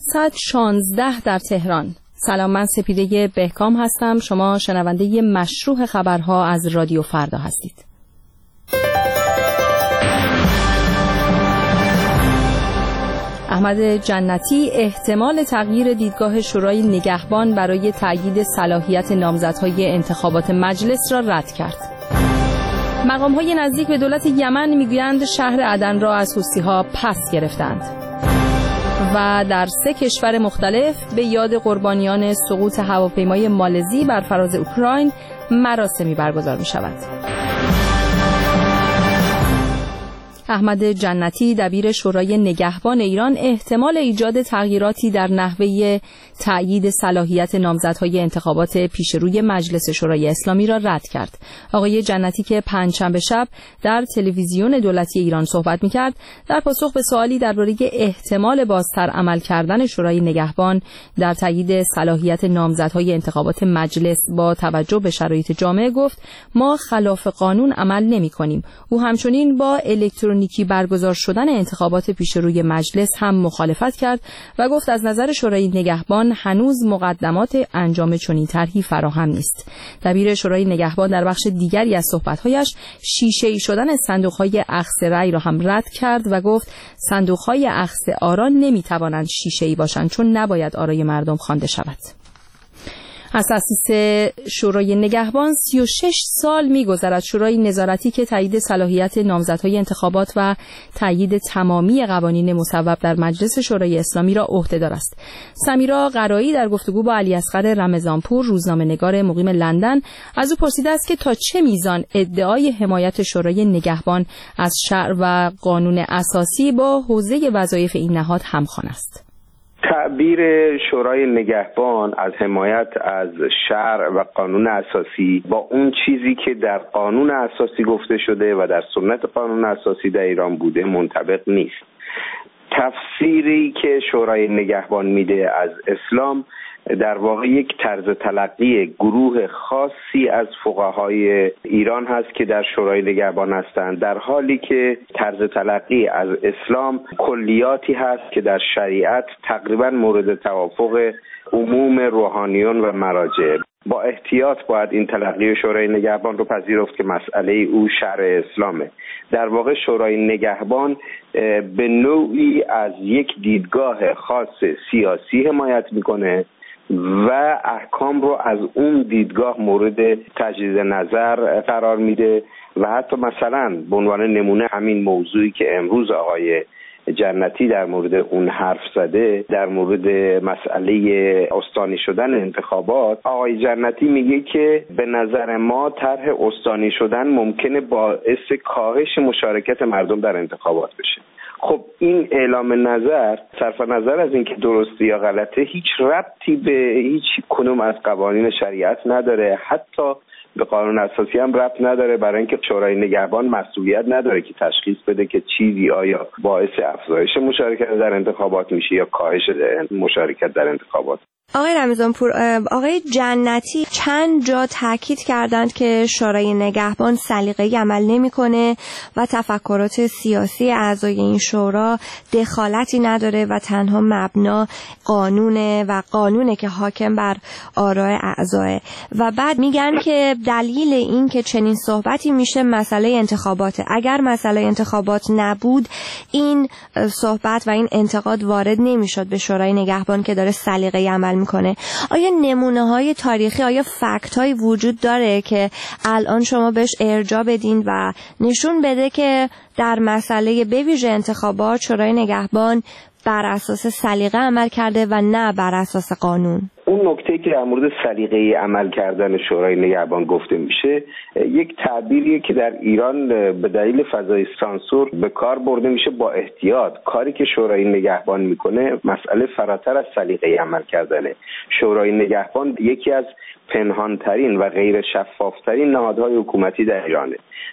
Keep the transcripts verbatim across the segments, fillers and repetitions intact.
صد و شانزده در تهران. سلام، من سپیده بهکام هستم. شما شنونده مشروح خبرها از رادیو فردا هستید. احمد جنتی احتمال تغییر دیدگاه شورای نگهبان برای تأیید صلاحیت نامزدهای انتخابات مجلس را رد کرد. مقام‌های نزدیک به دولت یمن میگویند شهر عدن را از حوثی‌ها پس گرفتند. و در سه کشور مختلف به یاد قربانیان سقوط هواپیمای مالزی بر فراز اوکراین مراسمی برگزار می‌شود. احمد جنتی دبیر شورای نگهبان ایران احتمال ایجاد تغییراتی در نحوه تأیید صلاحیت نامزدهای انتخابات پیشروی مجلس شورای اسلامی را رد کرد. آقای جنتی که پنجشنبه شب در تلویزیون دولتی ایران صحبت می‌کرد، در پاسخ به سوالی درباره احتمال بازتر عمل کردن شورای نگهبان در تأیید صلاحیت نامزدهای انتخابات مجلس با توجه به شرایط جامعه گفت: ما خلاف قانون عمل نمی‌کنیم. او همچنین با الکترونیکی نیکی برگزار شدن انتخابات پیشروی مجلس هم مخالفت کرد و گفت از نظر شورای نگهبان هنوز مقدمات انجام چنین طرحی فراهم نیست. دبیر شورای نگهبان در بخش دیگری از صحبت‌هایش شیشه‌ای شدن صندوق‌های اخذ رأی را هم رد کرد و گفت صندوق‌های اخذ آرا نمی‌توانند شیشه‌ای باشند چون نباید آرای مردم خوانده شود. از تأسیس شورای نگهبان سی و شش سال می‌گذرد. شورای نظارتی که تایید صلاحیت نامزدهای انتخابات و تایید تمامی قوانین مصوب در مجلس شورای اسلامی را عهده‌دار است. سمیرا قرایی در گفتگو با علی اصغر رمضانپور، روزنامه‌نگار مقیم لندن، از او پرسیده است که تا چه میزان ادعای حمایت شورای نگهبان از شرع و قانون اساسی با حوزه وظایف این نهاد همخوان است. تعبیر شورای نگهبان از حمایت از شرع و قانون اساسی با اون چیزی که در قانون اساسی گفته شده و در سنت قانون اساسی در ایران بوده منطبق نیست. تفسیری که شورای نگهبان میده از اسلام در واقع یک طرز تلقی گروه خاصی از فقهای ایران هست که در شورای نگهبان هستند، در حالی که طرز تلقی از اسلام کلیاتی هست که در شریعت تقریبا مورد توافق عموم روحانیون و مراجع. با احتیاط باید این تلقی شورای نگهبان رو پذیرفت که مسئله او شرع اسلامه. در واقع شورای نگهبان به نوعی از یک دیدگاه خاص سیاسی حمایت میکنه و احکام رو از اون دیدگاه مورد تجدید نظر قرار میده و حتی مثلا به عنوان نمونه همین موضوعی که امروز آقای جنتی در مورد اون حرف زده، در مورد مسئله استانی شدن انتخابات، آقای جنتی میگه که به نظر ما طرح استانی شدن ممکنه باعث کاهش مشارکت مردم در انتخابات بشه. خب این اعلام نظر صرف نظر از اینکه درسته یا غلطه هیچ ربطی به هیچ کنوم از قوانین شریعت نداره، حتی به قانون اساسی هم ربط نداره، برای اینکه شورای نگهبان مسئولیت نداره که تشخیص بده که چیزی آیا باعث افزایش مشارکت در انتخابات میشه یا کاهش مشارکت در انتخابات. آقای رمضانپور، آقای جنتی چند جا تاکید کردند که شورای نگهبان سلیقه‌ای عمل نمی‌کنه و تفکرات سیاسی اعضای این شورا دخالتی نداره و تنها مبنا قانونه و قانونه که حاکم بر آراء اعضای. و بعد میگن که دلیل این که چنین صحبتی میشه مسئله انتخاباته. اگر مسئله انتخابات نبود این صحبت و این انتقاد وارد نمیشد به شورای نگهبان که داره سلیقه‌ای عمل میکنه. آیا نمونه های تاریخی، آیا فکت های وجود داره که الان شما بهش ارجاع بدین و نشون بده که در مسئله به ویژه انتخابات شورای نگهبان بر اساس سلیقه عمل کرده و نه بر اساس قانون؟ اون نکته که در مورد سلیقه عمل کردن شورای نگهبان گفته میشه یک تعبیریه که در ایران به دلیل فضای سانسور به کار برده میشه با احتیاط. کاری که شورای نگهبان میکنه مسئله فراتر از سلیقه عمل کردنه. شورای نگهبان یکی از پنهانترین و غیر شفافترین نهادهای حکومتی در ایرانه.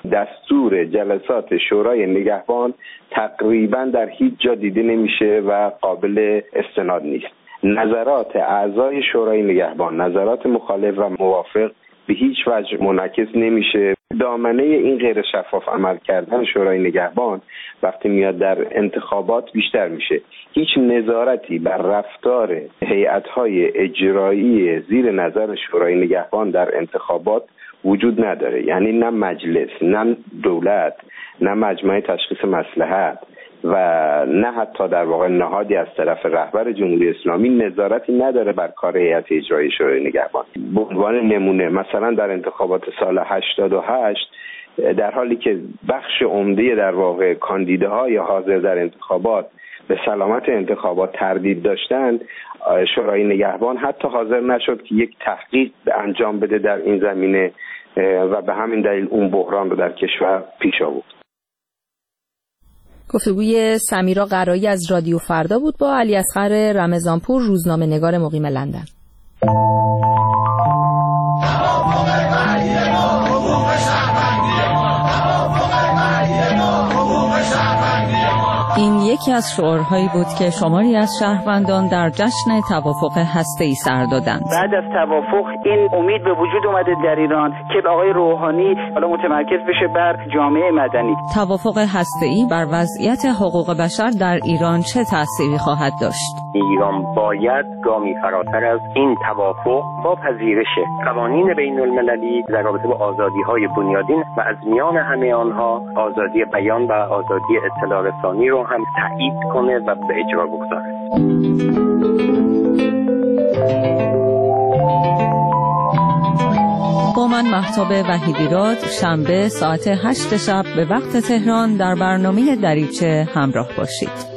دستور جلسات شورای نگهبان تقریبا در هیچ جا دیده نمیشه و قابل استناد نیست. نظرات اعضای شورای نگهبان، نظرات مخالف و موافق به هیچ وجه منعکس نمیشه دامنه این غیر شفاف عمل کردن شورای نگهبان وقتی میاد در انتخابات بیشتر میشه. هیچ نظارتی بر رفتار هیئت‌های اجرایی زیر نظر شورای نگهبان در انتخابات وجود نداره. یعنی نه مجلس، نه دولت، نه مجمع تشخیص مصلحت و نه حتی در واقع نهادی از طرف رهبر جمهوری اسلامی نظارتی نداره بر کار هیئت اجرایی شورای نگهبان. به عنوان نمونه مثلا در انتخابات سال هشتاد و هشت در حالی که بخش عمده در واقع کاندیداهای حاضر در انتخابات به سلامت انتخابات تردید داشتند، شورای نگهبان حتی حاضر نشد که یک تحقیق انجام بده در این زمینه و به همین دلیل اون بحران رو در کشور پیش آورد. گفتگوی سمیرا قرایی از رادیو فردا بود با علی اصغر رمضانپور، روزنامه نگار مقیم لندن. این یکی از شعارهایی بود که شماری از شهروندان در جشن توافق هسته‌ای سر دادند. بعد از توافق این امید به وجود اومده در ایران که آقای روحانی حالا متمرکز بشه بر جامعه مدنی. توافق هسته‌ای بر وضعیت حقوق بشر در ایران چه تأثیری خواهد داشت؟ ایران باید گامی فراتر از این توافق با پذیرش قوانین بین المللی در رابطه با آزادی‌های بنیادین و از میان همه آنها آزادی بیان و آزادی اطلاع رسانی رو هم تایید کنه و به اجرا بگذاره. با من مهتاب وحیدیراد شنبه ساعت هشت شب به وقت تهران در برنامه دریچه همراه باشید.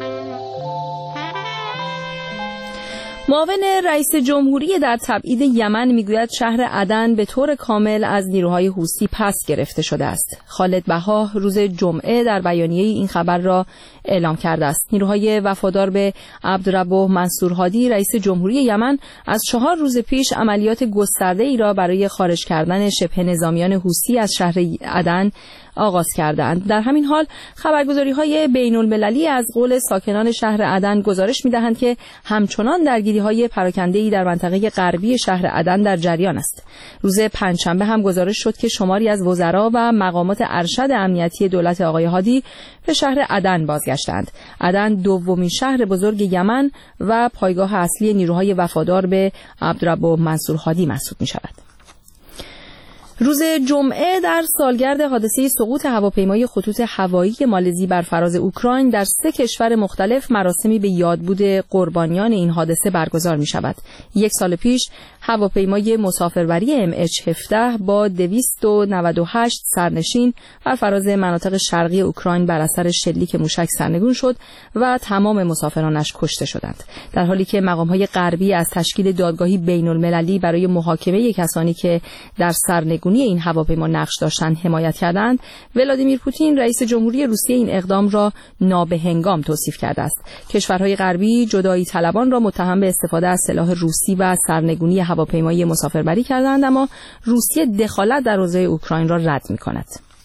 معاون رئیس جمهوری در تبعید یمن میگوید شهر عدن به طور کامل از نیروهای حوثی پس گرفته شده است. خالد بها روز جمعه در بیانیه این خبر را اعلام کرده است. نیروهای وفادار به عبدالربه منصور هادی رئیس جمهوری یمن از چهار روز پیش عملیات گسترده‌ای را برای خارج کردن شبه نظامیان حوثی از شهر عدن آغاز کردند. در همین حال خبرگزاری‌های بین‌المللی از قول ساکنان شهر عدن گزارش می‌دهند که همچنان درگیری‌های پراکنده‌ای در منطقه غربی شهر عدن در جریان است. روز پنجشنبه هم گزارش شد که شماری از وزرا و مقامات ارشد امنیتی دولت آقای هادی به شهر عدن بازگشتند. عدن دومین شهر بزرگ یمن و پایگاه اصلی نیروهای وفادار به عبدالربه منصور هادی محسوب می‌شود. روز جمعه در سالگرد حادثه سقوط هواپیمای خطوط هوایی مالزی بر فراز اوکراین در سه کشور مختلف مراسمی به یادبود قربانیان این حادثه برگزار می شود. یک سال پیش هواپیمای مسافربری ام اچ هفده با دویست و نود و هشت سرنشین بر فراز مناطق شرقی اوکراین بر اثر شلیک موشک سرنگون شد و تمام مسافرانش کشته شدند. در حالی که مقام‌های غربی از تشکیل دادگاهی بین‌المللی برای محاکمه کسانی که در سرنگون این هواپیما نقش داشتند حمایت کردند، ولادیمیر پوتین رئیس جمهوری روسیه این اقدام را نابهنگام توصیف کرده است. کشورهای غربی جدایی طلبان را متهم به استفاده از سلاح روسی و سرنگونی هواپیمای مسافربری کردند، اما روسیه دخالت در اوضاع اوکراین را رد می‌کند.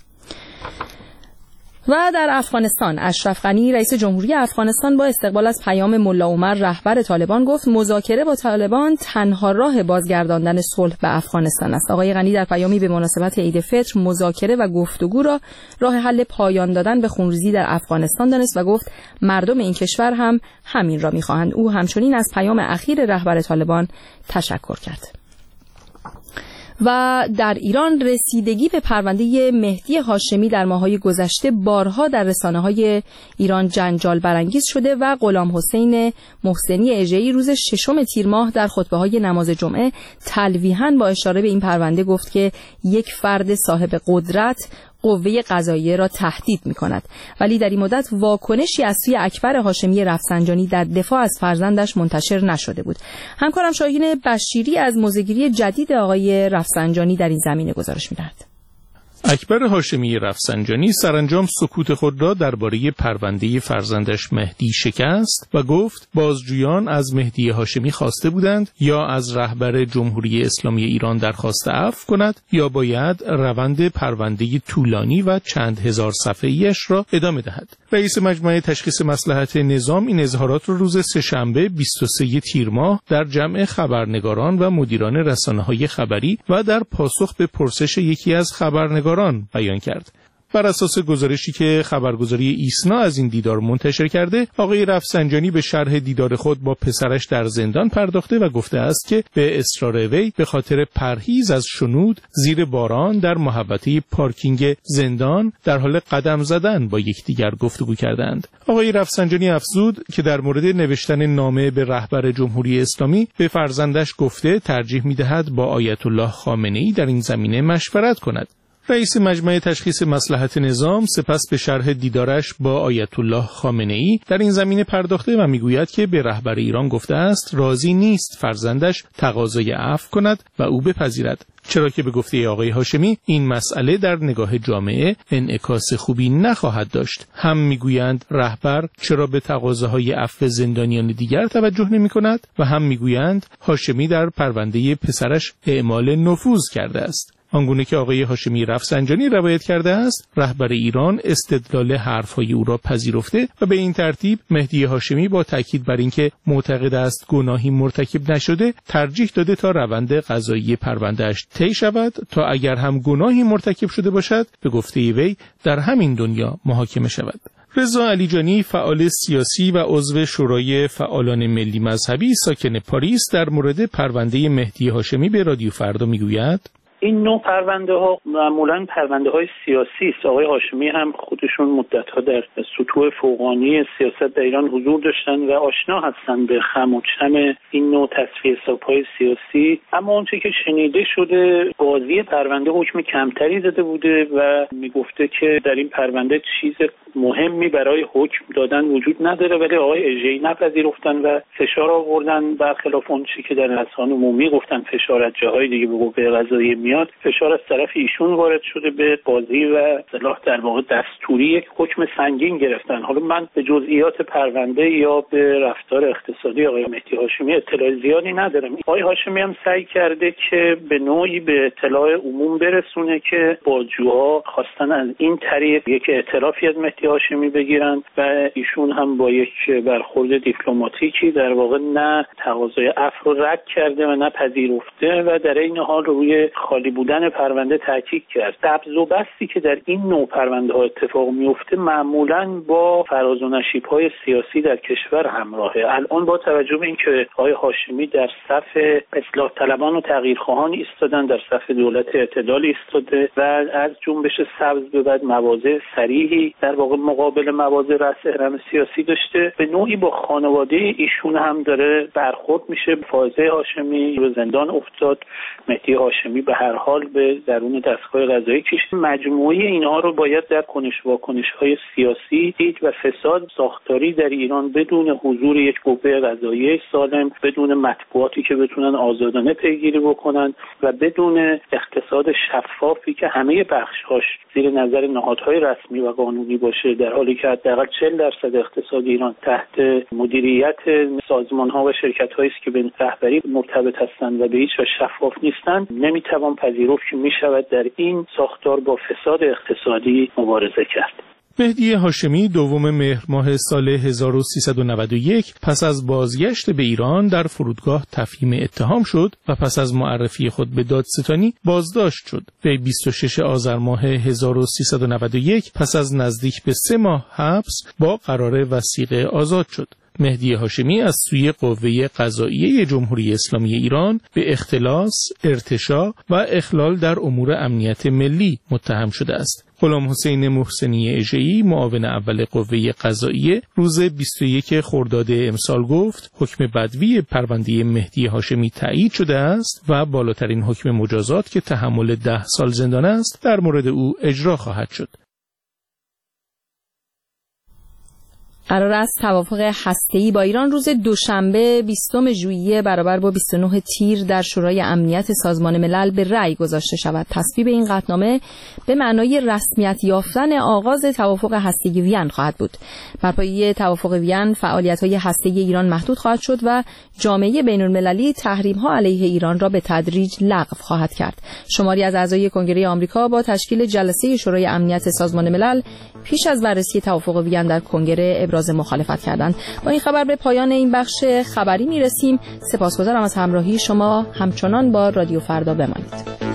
و در افغانستان اشرف غنی رئیس جمهوری افغانستان با استقبال از پیام ملا عمر رهبر طالبان گفت مذاکره با طالبان تنها راه بازگرداندن صلح به افغانستان است. آقای غنی در پیامی به مناسبت عید فطر مذاکره و گفتگو را راه حل پایان دادن به خونریزی در افغانستان دانست و گفت مردم این کشور هم همین را می‌خواهند. او همچنین از پیام اخیر رهبر طالبان تشکر کرد. و در ایران رسیدگی به پرونده مهدی هاشمی در ماه‌های گذشته بارها در رسانه‌های ایران جنجال برانگیز شده و غلام حسین محسنی اژه‌ای روز ششم تیر ماه در خطبه‌های نماز جمعه تلویحاً با اشاره به این پرونده گفت که یک فرد صاحب قدرت قوه قضاییه را تهدید می‌کند، ولی در این مدت واکنشی از سوی اکبر هاشمی رفسنجانی در دفاع از فرزندش منتشر نشده بود. همکارم شاهین بشیری از موضع‌گیری جدید آقای رفسنجانی در این زمینه گزارش می‌دهد. اکبر هاشمی رفسنجانی سرانجام سکوت خود را درباره پرونده فرزندش مهدی شکست و گفت بازجویان از مهدی هاشمی خواسته بودند یا از رهبر جمهوری اسلامی ایران درخواست عفو کند یا باید روند پرونده طولانی و چند هزار صفحه‌ایش را ادامه دهد. رئیس مجمع تشخیص مصلحت نظام این اظهارات رو روز سه‌شنبه بیست و سوم تیر ماه در جمع خبرنگاران و مدیران رسانه‌های خبری و در پاسخ به پرسش یکی از خبرنگاران بیان کرد. بر اساس گزارشی که خبرگزاری ایسنا از این دیدار منتشر کرده، آقای رفسنجانی به شرح دیدار خود با پسرش در زندان پرداخته و گفته است که به اصرار وی به خاطر پرهیز از شنود زیر باران در محوطه پارکینگ زندان در حال قدم زدن با یکدیگر گفتگو کردند. آقای رفسنجانی افزود که در مورد نوشتن نامه به رهبر جمهوری اسلامی به فرزندش گفته ترجیح می‌دهد با آیت الله خامنه‌ای در این زمینه مشورت کند. رئیس مجمع تشخیص مصلحت نظام سپس به شرح دیدارش با آیت الله خامنه‌ای در این زمینه پرداخته و میگوید که به رهبر ایران گفته است راضی نیست فرزندش تقاضای عفو کند و او بپذیرد، چرا که به گفته آقای هاشمی این مسئله در نگاه جامعه انعکاس خوبی نخواهد داشت. هم میگویند رهبر چرا به تقاضاهای عفو زندانیان دیگر توجه نمی کند و هم میگویند هاشمی در پرونده پسرش اعمال نفوذ کرده است. آنگونه که آقای هاشمی رفسنجانی روایت کرده است، رهبر ایران استدلال حرفهای او را پذیرفته و به این ترتیب مهدی هاشمی با تاکید بر اینکه معتقد است گناهی مرتکب نشده، ترجیح داده تا روند قضایی پرونده‌اش طی شود تا اگر هم گناهی مرتکب شده باشد، به گفته وی در همین دنیا محاکمه شود. رضا علیجانی، فعال سیاسی و عضو شورای فعالان ملی مذهبی ساکن پاریس، در مورد پرونده مهدی هاشمی به رادیو فردا میگوید: این نوع پرونده ها معمولا پرونده های سیاسی است. آقای هاشمی هم خودشون مدت ها در سطوح فوقانی سیاست در ایران حضور داشتن و آشنا هستن به خم و چم این نوع تصفیه حساب های سیاسی. اما اونچه که شنیده شده، قاضی پرونده حکم کمتری داده بوده و میگفته که در این پرونده چیز مهمی برای حکم دادن وجود نداره، ولی آقای اژه‌ای نپذیرفتن و فشار آوردن، برخلاف اون چیزی که در رسانه عمومی گفتن فشار از جاهای دیگه به قوه قضاییه میاد، فشار از طرف ایشون وارد شده به قاضی و اصطلاح در واقع دستوری یک حکم سنگین گرفتن. حالا من به جزئیات پرونده یا به رفتار اقتصادی آقای مهدی هاشمی اطلاع زیادی ندارم. آقای هاشمی هم سعی کرده که به نوعی به اطلاع عموم برسونه که بازجوها خواستن از این طریق یک اعترافی از مهدی هاشمی بگیرن و ایشون هم با یک برخورد دیپلماتیکی در واقع نه تقاضای عفو رو رد کرده و نه پذیرفته و در این حال روی خالی بودن پرونده تاکید کرد. قبض و بستی که در این نوع پرونده ها اتفاق میفته معمولاً با فراز و نشیب‌های سیاسی در کشور همراهه. الان با توجه به اینکه آقای هاشمی در صف اصلاح طلبان و تغییرخواهان ایستادن، در صف دولت اعتدال ایستاده و از جنبش سبز به بعد مواضع صریحی در واقع مقابل مواضع رأس اهرم سیاسی داشته، به نوعی با خانواده ایشون هم داره برخورد میشه. فائزه هاشمی به زندان افتاد، مهدی هاشمی به هر حال به درون دستگاه قضایی کشید. مجموعه اینها رو باید در کنش واکنش‌های سیاسی دید و فساد ساختاری در ایران بدون حضور یک قوه قضاییه سالم، بدون مطبوعاتی که بتونن آزادانه پیگیری بکنن و بدون اقتصاد شفافی که همه بخش‌هاش زیر نظر نهادهای رسمی و قانونی باشه، در حالی که حداقل چهل درصد اقتصاد ایران تحت مدیریت سازمان‌ها و شرکت‌هایی است که به رهبری مرتبط هستند و به هیچ وجه شفاف نیستند، نمی‌توان پذیرفت که می‌شود در این ساختار با فساد اقتصادی مبارزه کرد. مهدی هاشمی دوم مهر ماه سال هزار و سیصد و نود و یک پس از بازگشت به ایران در فرودگاه تفهیم اتهام شد و پس از معرفی خود به دادستانی بازداشت شد. وی بیست و ششم آذر ماه هزار و سیصد و نود و یک پس از نزدیک به سه ماه حبس با قرار وثیقه آزاد شد. مهدی هاشمی از سوی قوه قضاییه جمهوری اسلامی ایران به اختلاس، ارتشاء و اخلال در امور امنیت ملی متهم شده است. غلام حسین محسنی اژه‌ای، معاون اول قوه قضاییه، روز بیست و یکم خرداد امسال گفت حکم بدوی پرونده مهدی هاشمی تایید شده است و بالاترین حکم مجازات که تحمل ده سال زندان است در مورد او اجرا خواهد شد. قرار است توافق هسته‌ای با ایران روز دوشنبه بیستم ژوئیه برابر با بیست و نه تیر در شورای امنیت سازمان ملل به رأی گذاشته شود. تصویب این قطعنامه به معنای رسمیت یافتن آغاز توافق هسته‌ای وین خواهد بود. بر پایه توافق وین فعالیت‌های هسته‌ای ایران محدود خواهد شد و جامعه بین‌المللی تحریم‌ها علیه ایران را به تدریج لغو خواهد کرد. شماری از اعضای کنگره آمریکا با تشکیل جلسه شورای امنیت سازمان ملل پیش از بررسی توافق وین در کنگره ابراز مخالفت کردند. با این خبر به پایان این بخش خبری میرسیم. سپاسگزارم از همراهی شما. همچنان با رادیو فردا بمانید.